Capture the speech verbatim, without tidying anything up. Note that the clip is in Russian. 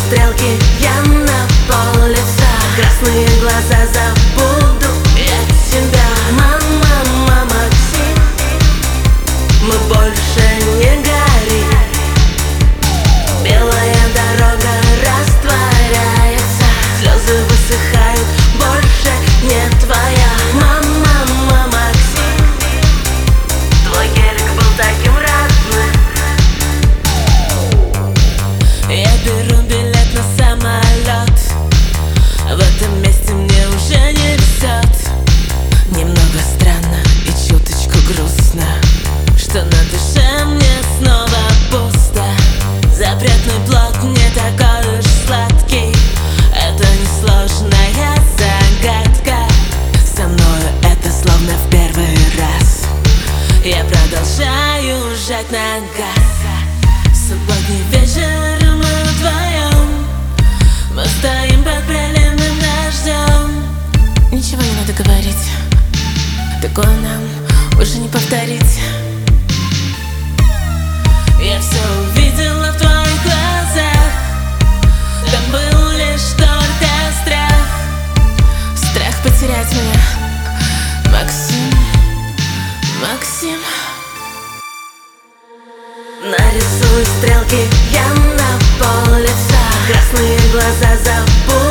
стрелки, я на пол лица. Красные глаза, забуду я тебя. Мама, мама, мы больше не горим. Белая дорога растворяется, слезы высыхают, больше не твоя. Мама, мама, твой берег был таким родным. Я беру билет на самолет, в этом месте мне уже не везет. Немного странно и чуточку грустно, что на душе мне снова пусто. Запретный плод не такой уж сладкий, это несложная загадка. Со мною это словно в первый раз, я продолжаю жать на газ. Субботний вечер, мы вдвоем, мы стоим под проливным дождем. Ничего не надо говорить, такое нам уже не повторить. Я все увидела в твоих глазах, там был лишь только страх. Страх потерять меня, Максим, Максим. Нарисуй стрелки, я на пол лица. Красные глаза, забудь